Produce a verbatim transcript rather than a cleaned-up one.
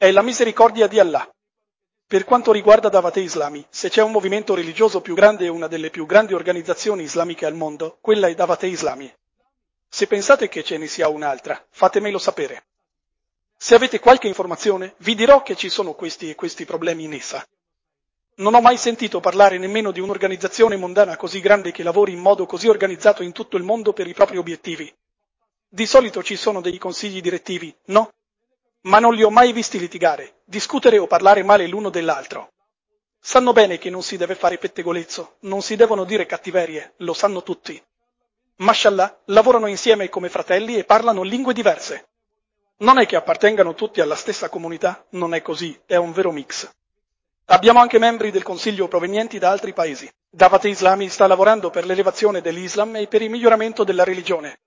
è la misericordia di Allah. Per quanto riguarda Dawat Islami, se c'è un movimento religioso più grande e una delle più grandi organizzazioni islamiche al mondo, quella è Dawat Islami. Se pensate che ce ne sia un'altra, fatemelo sapere. Se avete qualche informazione, vi dirò che ci sono questi e questi problemi in essa. Non ho mai sentito parlare nemmeno di un'organizzazione mondana così grande che lavori in modo così organizzato in tutto il mondo per i propri obiettivi. Di solito ci sono dei consigli direttivi, no? Ma non li ho mai visti litigare, discutere o parlare male l'uno dell'altro. Sanno bene che non si deve fare pettegolezzo, non si devono dire cattiverie, lo sanno tutti. Mashallah, lavorano insieme come fratelli e parlano lingue diverse. Non è che appartengano tutti alla stessa comunità, non è così, è un vero mix. Abbiamo anche membri del Consiglio provenienti da altri paesi. Dawat Islami sta lavorando per l'elevazione dell'Islam e per il miglioramento della religione.